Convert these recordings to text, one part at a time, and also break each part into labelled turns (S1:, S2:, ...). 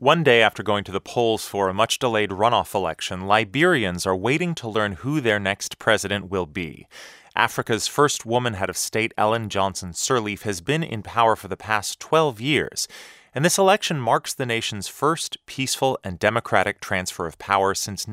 S1: One day after going to the polls for a much-delayed runoff election, Liberians are waiting to learn who their next president will be. Africa's first woman head of state, Ellen Johnson Sirleaf, has been in power for the past 12 years. And this election marks the nation's first peaceful and democratic transfer of power since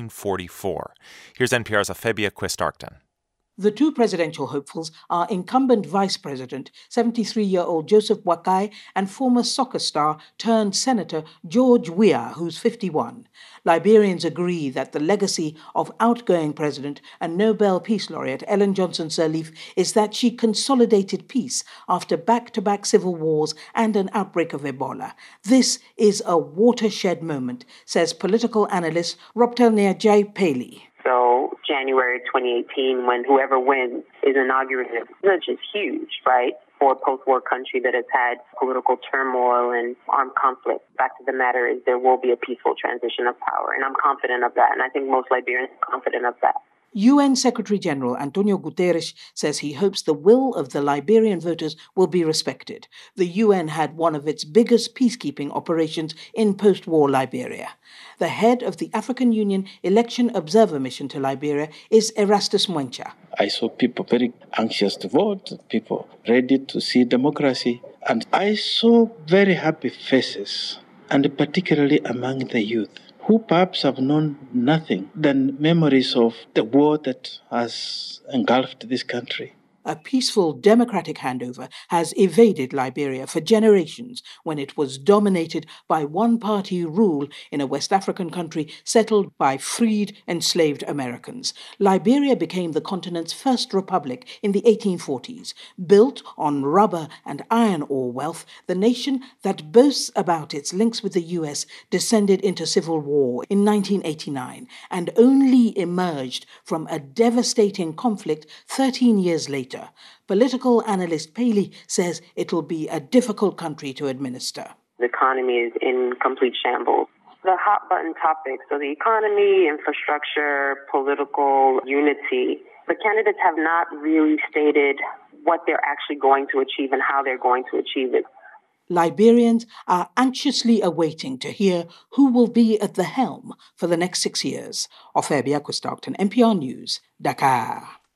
S1: 1944. Here's NPR's Afebia Quist-Arcton.
S2: The two presidential hopefuls are incumbent Vice President, 73-year-old Joseph Boakai, and former soccer star turned Senator George Weah, who's 51. Liberians agree that the legacy of outgoing President and Nobel Peace Laureate Ellen Johnson Sirleaf is that she consolidated peace after back-to-back civil wars and an outbreak of Ebola. This is a watershed moment, says political analyst Roptel Nyajai Paley.
S3: So January 2018, when whoever wins is inaugurated, which is huge, right, for a post-war country that has had political turmoil and armed conflict. The fact of the matter is there will be a peaceful transition of power, and I'm confident of that, and I think most Liberians are confident of that.
S2: UN Secretary-General Antonio Guterres says he hopes the will of the Liberian voters will be respected. The UN had one of its biggest peacekeeping operations in post-war Liberia. The head of the African Union Election Observer Mission to Liberia is Erastus Mwencha.
S4: I saw people very anxious to vote, people ready to see democracy, and I saw very happy faces, and particularly among the youth, who perhaps have known nothing than memories of the war that has engulfed this country.
S2: A peaceful democratic handover has evaded Liberia for generations when it was dominated by one-party rule in a West African country settled by freed, enslaved Americans. Liberia became the continent's first republic in the 1840s. Built on rubber and iron ore wealth, the nation that boasts about its links with the US descended into civil war in 1989 and only emerged from a devastating conflict 13 years later. Political analyst Paley says it will be a difficult country to administer.
S3: The economy is in complete shambles. The hot-button topics, so the economy, infrastructure, political unity, the candidates have not really stated what they're actually going to achieve and how they're going to achieve it.
S2: Liberians are anxiously awaiting to hear who will be at the helm for the next 6 years. Afebia Quist-Arcton, NPR News, Dakar.